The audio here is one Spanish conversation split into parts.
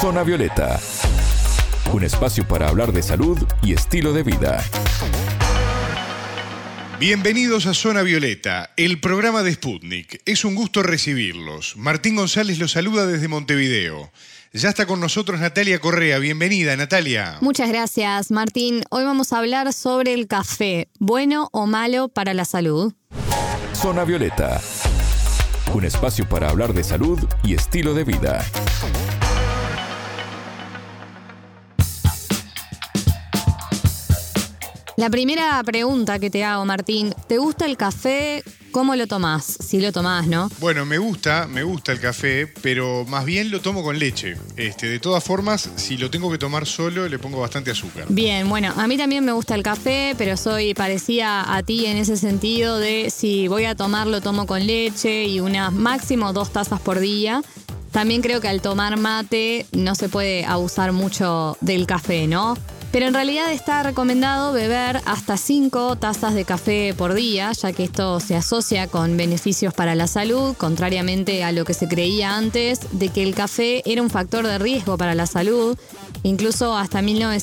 Zona Violeta, un espacio para hablar de salud y estilo de vida. Bienvenidos a Zona Violeta, el programa de Sputnik. Es un gusto recibirlos. Martín González los saluda desde Montevideo. Ya está con nosotros Natalia Correa. Bienvenida, Natalia. Muchas gracias, Martín. Hoy vamos a hablar sobre el café, bueno o malo para la salud. Zona Violeta, un espacio para hablar de salud y estilo de vida. La primera pregunta que te hago, Martín, ¿te gusta el café? ¿Cómo lo tomás? Si lo tomás, ¿no? Bueno, me gusta el café, pero más bien lo tomo con leche. De todas formas, si lo tengo que tomar solo, le pongo bastante azúcar. Bien, bueno, a mí también me gusta el café, pero soy parecida a ti en ese sentido de si voy a tomar, lo tomo con leche y unas máximo 2 tazas por día. También creo que al tomar mate no se puede abusar mucho del café, ¿no? Pero en realidad está recomendado beber hasta 5 tazas de café por día, ya que esto se asocia con beneficios para la salud, contrariamente a lo que se creía antes de que el café era un factor de riesgo para la salud. Incluso hasta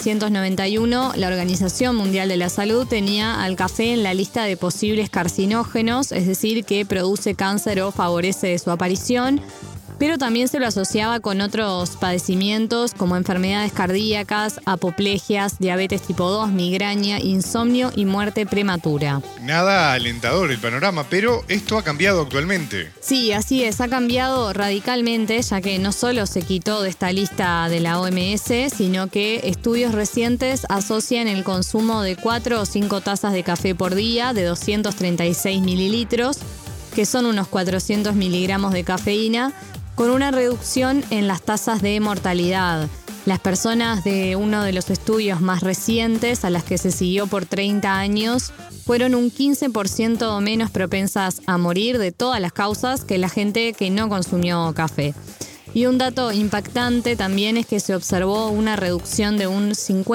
1991, la Organización Mundial de la Salud tenía al café en la lista de posibles carcinógenos, es decir, que produce cáncer o favorece su aparición. Pero también se lo asociaba con otros padecimientos como enfermedades cardíacas, apoplegias, diabetes tipo 2, migraña, insomnio y muerte prematura. Nada alentador el panorama, pero esto ha cambiado actualmente. Sí, así es, ha cambiado radicalmente, ya que no solo se quitó de esta lista de la OMS, sino que estudios recientes asocian el consumo de 4 o 5 tazas de café por día de 236 mililitros, que son unos 400 miligramos de cafeína, con una reducción en las tasas de mortalidad. Las personas de uno de los estudios más recientes, a las que se siguió por 30 años, fueron un 15% menos propensas a morir de todas las causas que la gente que no consumió café. Y un dato impactante también es que se observó una reducción de un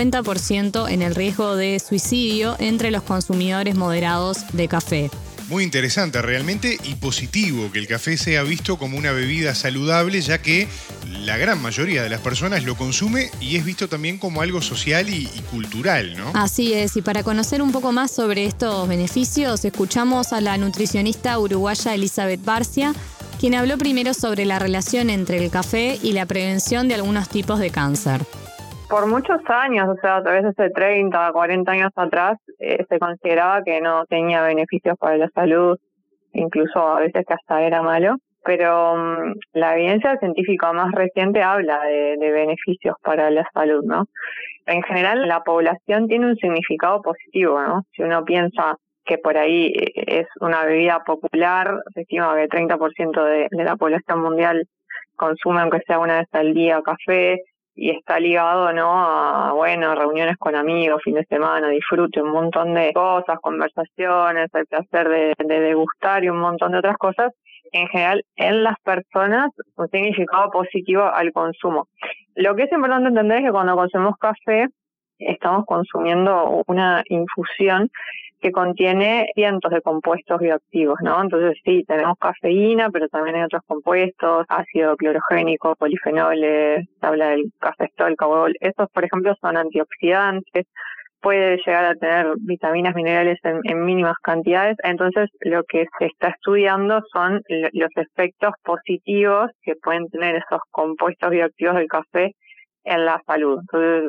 50% en el riesgo de suicidio entre los consumidores moderados de café. Muy interesante realmente y positivo que el café sea visto como una bebida saludable, ya que la gran mayoría de las personas lo consume y es visto también como algo social y cultural, ¿no? Así es, y para conocer un poco más sobre estos beneficios, escuchamos a la nutricionista uruguaya Elizabeth Barcia, quien habló primero sobre la relación entre el café y la prevención de algunos tipos de cáncer. Por muchos años, o sea, a veces de 30, 40 años atrás, se consideraba que no tenía beneficios para la salud, incluso a veces que hasta era malo, pero la evidencia científica más reciente habla de beneficios para la salud, ¿no? En general, la población tiene un significado positivo, ¿no? Si uno piensa que por ahí es una bebida popular, se estima que el 30% de la población mundial consume, aunque sea una vez al día, café, y está ligado, ¿no?, a, bueno, reuniones con amigos, fin de semana, disfrute, un montón de cosas, conversaciones, el placer de degustar y un montón de otras cosas. En general, en las personas, un significado positivo al consumo. Lo que es importante entender es que cuando consumimos café, estamos consumiendo una infusión que contiene cientos de compuestos bioactivos, ¿no? Entonces sí, tenemos cafeína, pero también hay otros compuestos, ácido clorogénico, polifenoles, se habla del cafestol, carbol. Estos, por ejemplo, son antioxidantes, puede llegar a tener vitaminas, minerales en mínimas cantidades. Entonces, lo que se está estudiando son los efectos positivos que pueden tener esos compuestos bioactivos del café en la salud. Entonces,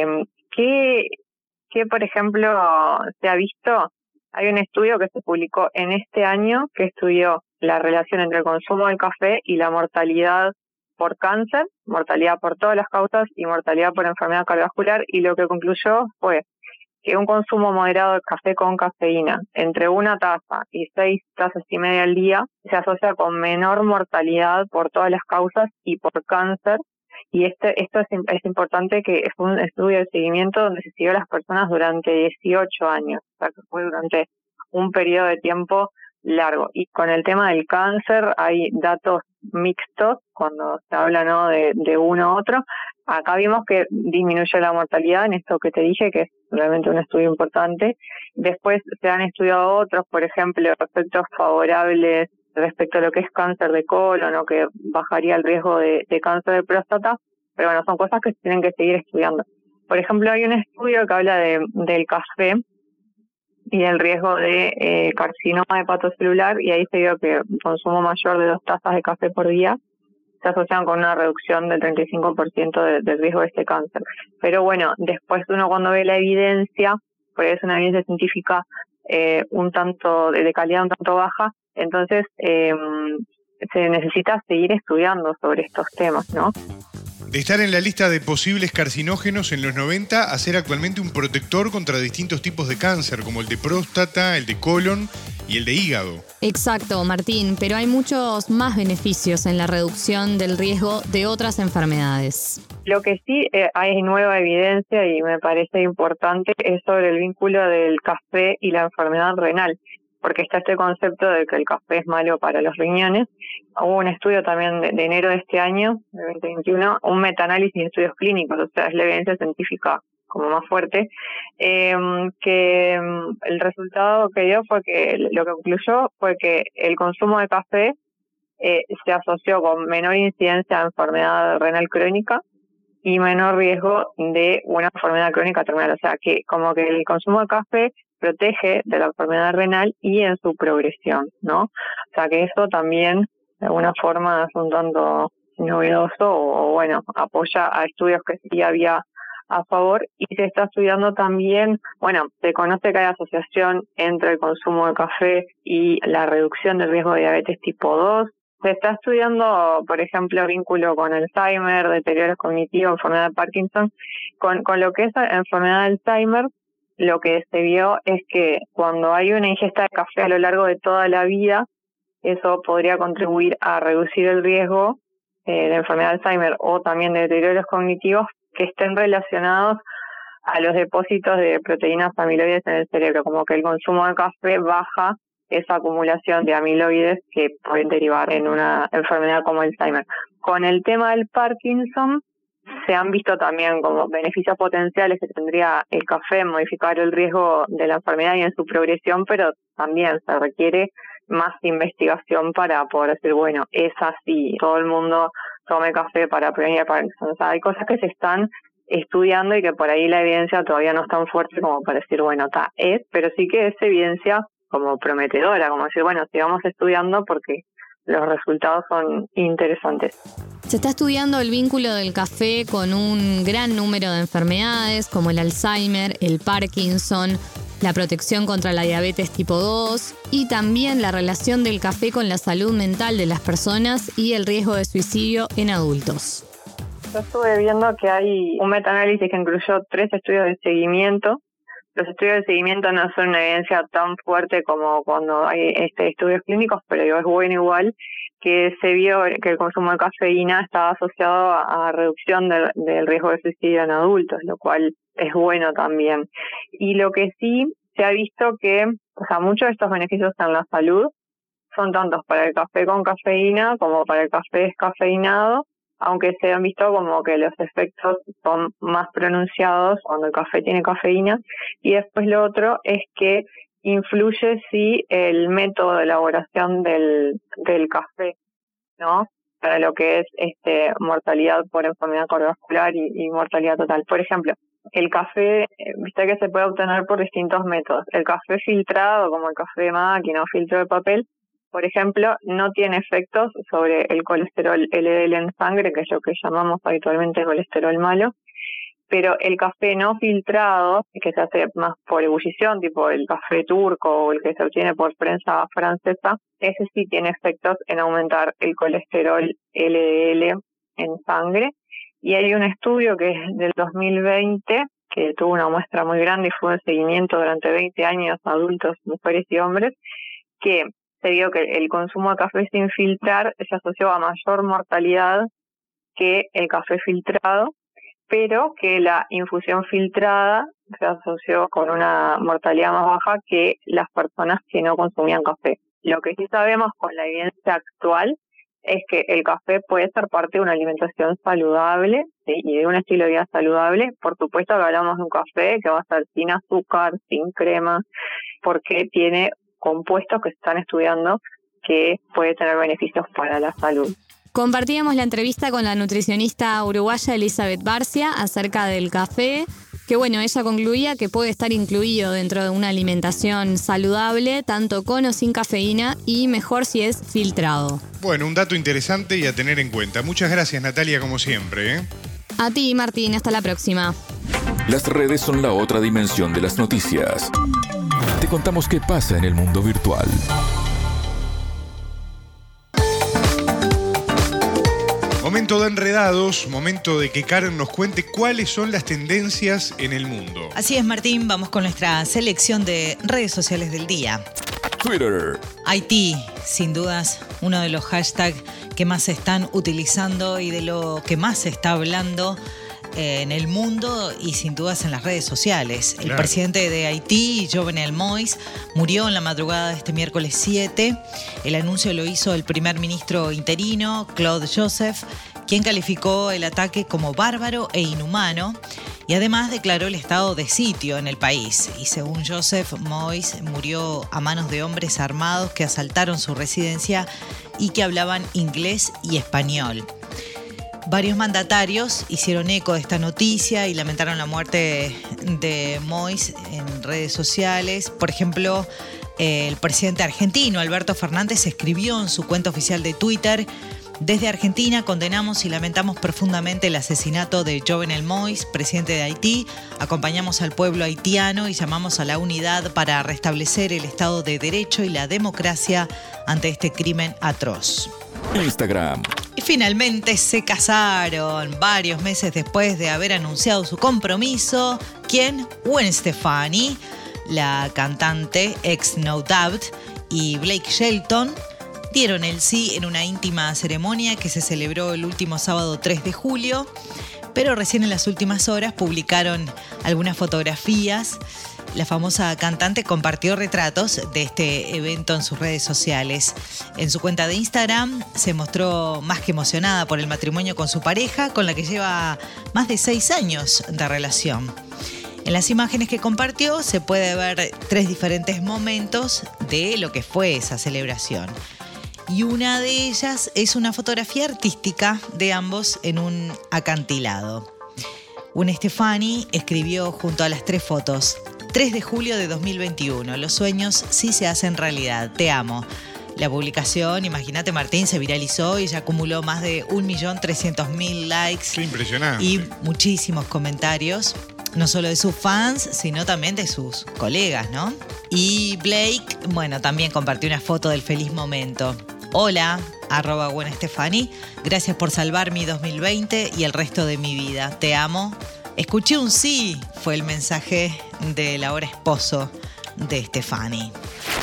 ¿Qué, por ejemplo, se ha visto? Hay un estudio que se publicó en este año que estudió la relación entre el consumo del café y la mortalidad por cáncer, mortalidad por todas las causas y mortalidad por enfermedad cardiovascular, y lo que concluyó fue que un consumo moderado de café con cafeína entre 1 taza y 6 tazas y media al día se asocia con menor mortalidad por todas las causas y por cáncer. Y esto es importante, que fue un estudio de seguimiento donde se siguió a las personas durante 18 años, o sea que fue durante un periodo de tiempo largo. Y con el tema del cáncer hay datos mixtos cuando se habla, ¿no?, de uno u otro. Acá vimos que disminuye la mortalidad en esto que te dije, que es realmente un estudio importante. Después se han estudiado otros, por ejemplo, efectos favorables respecto a lo que es cáncer de colon, o que bajaría el riesgo de cáncer de próstata, pero bueno, son cosas que se tienen que seguir estudiando. Por ejemplo, hay un estudio que habla del café y del riesgo de carcinoma hepatocelular, y ahí se vio que un consumo mayor de 2 tazas de café por día se asocian con una reducción del 35% del riesgo de este cáncer. Pero bueno, después uno cuando ve la evidencia, porque es una evidencia científica un tanto de calidad un tanto baja, entonces se necesita seguir estudiando sobre estos temas, ¿no? De estar en la lista de posibles carcinógenos en los 90 a ser actualmente un protector contra distintos tipos de cáncer, como el de próstata, el de colon y el de hígado. Exacto, Martín, pero hay muchos más beneficios en la reducción del riesgo de otras enfermedades. Lo que sí hay nueva evidencia y me parece importante es sobre el vínculo del café y la enfermedad renal, porque está este concepto de que el café es malo para los riñones. Hubo un estudio también de enero de este año, de 2021, un metaanálisis de estudios clínicos, o sea, es la evidencia científica como más fuerte, que el resultado que dio fue que lo que concluyó fue que el consumo de café se asoció con menor incidencia de enfermedad renal crónica y menor riesgo de una enfermedad crónica terminal. O sea, que como que el consumo de café protege de la enfermedad renal y en su progresión, ¿no? O sea, que eso también de alguna forma es un tanto novedoso o bueno, apoya a estudios que sí había a favor, y se está estudiando también, bueno, se conoce que hay asociación entre el consumo de café y la reducción del riesgo de diabetes tipo 2. Se está estudiando, por ejemplo, vínculo con Alzheimer, deterioros cognitivos, enfermedad de Parkinson. Con lo que es enfermedad de Alzheimer, lo que se vio es que cuando hay una ingesta de café a lo largo de toda la vida, eso podría contribuir a reducir el riesgo de enfermedad de Alzheimer o también de deterioros cognitivos que estén relacionados a los depósitos de proteínas amiloides en el cerebro, como que el consumo de café baja esa acumulación de amiloides que pueden derivar en una enfermedad como Alzheimer. Con el tema del Parkinson, se han visto también como beneficios potenciales que tendría el café en modificar el riesgo de la enfermedad y en su progresión, pero también se requiere más investigación para poder decir, bueno, es así, todo el mundo tome café para prevenir el Parkinson. O sea, hay cosas que se están estudiando y que por ahí la evidencia todavía no es tan fuerte como para decir, bueno, pero sí que es evidencia como prometedora, como decir, bueno, sigamos estudiando porque los resultados son interesantes. Se está estudiando el vínculo del café con un gran número de enfermedades como el Alzheimer, el Parkinson, la protección contra la diabetes tipo 2 y también la relación del café con la salud mental de las personas y el riesgo de suicidio en adultos. Yo estuve viendo que hay un metaanálisis que incluyó 3 estudios de seguimiento. Los estudios de seguimiento no son una evidencia tan fuerte como cuando hay estudios clínicos, pero es bueno igual que se vio que el consumo de cafeína estaba asociado a reducción del riesgo de suicidio en adultos, lo cual es bueno también. Y lo que sí se ha visto que, o sea, muchos de estos beneficios en la salud son tantos para el café con cafeína como para el café descafeinado, aunque se han visto como que los efectos son más pronunciados cuando el café tiene cafeína. Y después lo otro es que influye sí el método de elaboración del café, ¿no? Para lo que es mortalidad por enfermedad cardiovascular y mortalidad total. Por ejemplo, el café, viste que se puede obtener por distintos métodos. El café filtrado, como el café de máquina o filtro de papel, por ejemplo, no tiene efectos sobre el colesterol LDL en sangre, que es lo que llamamos habitualmente colesterol malo. Pero el café no filtrado, que se hace más por ebullición, tipo el café turco o el que se obtiene por prensa francesa, ese sí tiene efectos en aumentar el colesterol LDL en sangre. Y hay un estudio que es del 2020, que tuvo una muestra muy grande y fue de seguimiento durante 20 años a adultos, mujeres y hombres, que se vio que el consumo de café sin filtrar se asoció a mayor mortalidad que el café filtrado, pero que la infusión filtrada se asoció con una mortalidad más baja que las personas que no consumían café. Lo que sí sabemos con la evidencia actual es que el café puede ser parte de una alimentación saludable, ¿sí? Y de un estilo de vida saludable. Por supuesto que hablamos de un café que va a ser sin azúcar, sin crema, porque tiene compuestos que se están estudiando que puede tener beneficios para la salud. compartíamos la entrevista con la nutricionista uruguaya Elizabeth Barcia acerca del café, que bueno, ella concluía que puede estar incluido dentro de una alimentación saludable, tanto con o sin cafeína, y mejor si es filtrado. Bueno, un dato interesante y a tener en cuenta. Muchas gracias, Natalia, como siempre, ¿eh? A ti, Martín, hasta la próxima. Las redes son la otra dimensión de las noticias. Te contamos qué pasa en el mundo virtual. Momento de enredados, momento de que Karen nos cuente cuáles son las tendencias en el mundo. Así es, Martín, vamos con nuestra selección de redes sociales del día. Twitter. Haití, sin dudas, uno de los hashtags que más se están utilizando y de lo que más se está hablando en el mundo y sin dudas en las redes sociales. Claro. El presidente de Haití, Jovenel Moïse, murió en la madrugada de este miércoles 7. El anuncio lo hizo el primer ministro interino, Claude Joseph, quien calificó el ataque como bárbaro e inhumano y además declaró el estado de sitio en el país. Y según Joseph, Moïse murió a manos de hombres armados que asaltaron su residencia y que hablaban inglés y español. Varios mandatarios hicieron eco de esta noticia y lamentaron la muerte de Moïse en redes sociales. Por ejemplo, el presidente argentino, Alberto Fernández, escribió en su cuenta oficial de Twitter: desde Argentina condenamos y lamentamos profundamente el asesinato de Jovenel Moïse, presidente de Haití. Acompañamos al pueblo haitiano y llamamos a la unidad para restablecer el Estado de Derecho y la democracia ante este crimen atroz. Instagram. Y finalmente se casaron varios meses después de haber anunciado su compromiso. ¿Quién? Gwen Stefani, la cantante ex No Doubt, y Blake Shelton dieron el sí en una íntima ceremonia que se celebró el último sábado 3 de julio, pero recién en las últimas horas publicaron algunas fotografías. La famosa cantante compartió retratos de este evento en sus redes sociales. En su cuenta de Instagram se mostró más que emocionada por el matrimonio con su pareja, con la que lleva más de 6 años de relación. En las imágenes que compartió se puede ver 3 diferentes momentos de lo que fue esa celebración. Y una de ellas es una fotografía artística de ambos en un acantilado. Gwen Stefani escribió junto a las 3 fotos: 3 de julio de 2021, los sueños sí se hacen realidad, te amo. La publicación, imagínate, Martín, se viralizó y ya acumuló más de 1.300.000 likes. Qué impresionante. Y muchísimos comentarios, no solo de sus fans, sino también de sus colegas, ¿no? Y Blake, bueno, también compartió una foto del feliz momento. Hola, @Gwen Stefani, gracias por salvar mi 2020 y el resto de mi vida, te amo. Escuché un sí, fue el mensaje del ahora esposo de Stefani.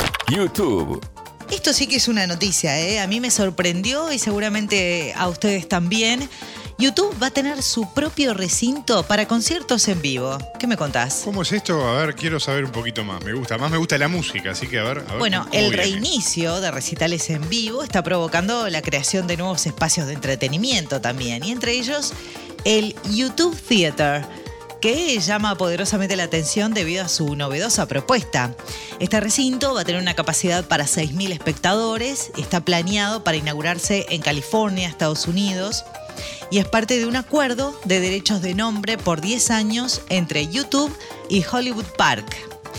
YouTube. Esto sí que es una noticia, ¿eh? A mí me sorprendió y seguramente a ustedes también. YouTube va a tener su propio recinto para conciertos en vivo. ¿Qué me contás? ¿Cómo es esto? A ver, quiero saber un poquito más. Me gusta la música, así que a ver. Bueno, ¿cómo el viene? reinicio de recitales en vivo está provocando la creación de nuevos espacios de entretenimiento también, y entre ellos el YouTube Theater, que llama poderosamente la atención debido a su novedosa propuesta. Este recinto va a tener una capacidad para 6.000 espectadores, está planeado para inaugurarse en California, Estados Unidos, y es parte de un acuerdo de derechos de nombre por 10 años entre YouTube y Hollywood Park.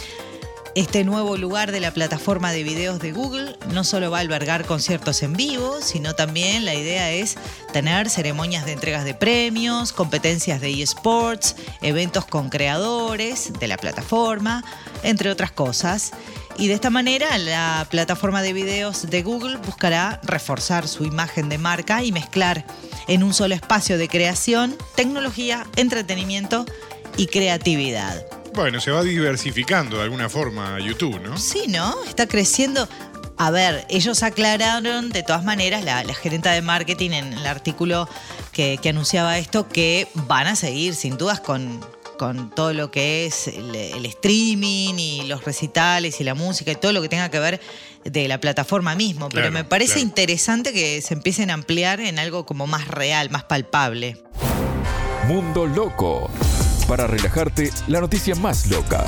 Este nuevo lugar de la plataforma de videos de Google no solo va a albergar conciertos en vivo, sino también la idea es tener ceremonias de entregas de premios, competencias de eSports, eventos con creadores de la plataforma, entre otras cosas. Y de esta manera la plataforma de videos de Google buscará reforzar su imagen de marca y mezclar en un solo espacio de creación, tecnología, entretenimiento y creatividad. Bueno, se va diversificando de alguna forma YouTube, ¿no? Sí, ¿no? Está creciendo. A ver, ellos aclararon de todas maneras, la gerenta de marketing en el artículo que anunciaba esto, que van a seguir sin dudas con todo lo que es el streaming y los recitales y la música y todo lo que tenga que ver de la plataforma mismo. Pero Claro, me parece claro. interesante que se empiecen a ampliar en algo como más real, más palpable. Mundo Loco. Para relajarte, la noticia más loca.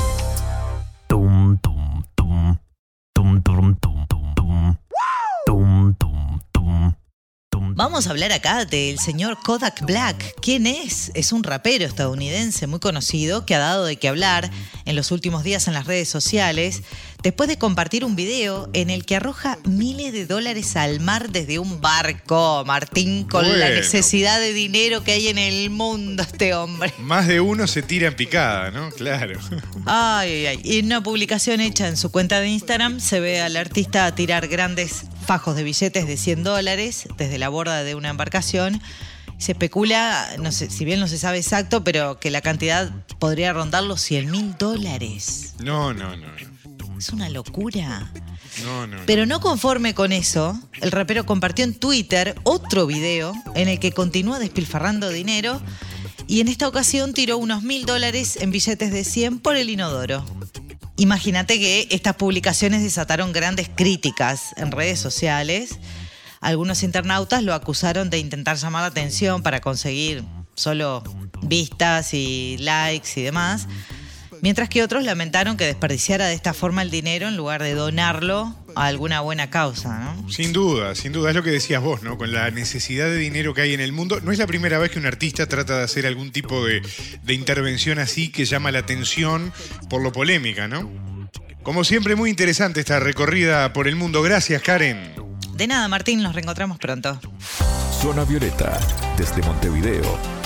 Tum tum tum tum tum tum tum tum tum tum tum tum vamos a hablar acá del señor Kodak Black. ¿Quién es? Es un rapero estadounidense muy conocido que ha dado de qué hablar en los últimos días en las redes sociales después de compartir un video en el que arroja miles de dólares al mar desde un barco, Martín, con la necesidad de dinero que hay en el mundo este hombre. Más de uno se tira en picada, ¿no? Claro. Ay. Y en una publicación hecha en su cuenta de Instagram se ve al artista tirar grandes fajos de billetes de $100 desde la borda de una embarcación. Se especula, no sé, si bien no se sabe exacto, pero que la cantidad podría rondar los $100,000. No. Es una locura. No. Pero no conforme con eso, el rapero compartió en Twitter otro video en el que continúa despilfarrando dinero y en esta ocasión tiró unos $1,000 en billetes de 100 por el inodoro. Imagínate que estas publicaciones desataron grandes críticas en redes sociales. Algunos internautas lo acusaron de intentar llamar la atención para conseguir solo vistas y likes y demás, mientras que otros lamentaron que desperdiciara de esta forma el dinero en lugar de donarlo a alguna buena causa, ¿no? Sin duda, es lo que decías vos, ¿no? Con la necesidad de dinero que hay en el mundo. No es la primera vez que un artista trata de hacer algún tipo de intervención así que llama la atención por lo polémica, ¿no? Como siempre, muy interesante esta recorrida por el mundo. Gracias, Karen. De nada, Martín, nos reencontramos pronto. Zona Violeta, desde Montevideo,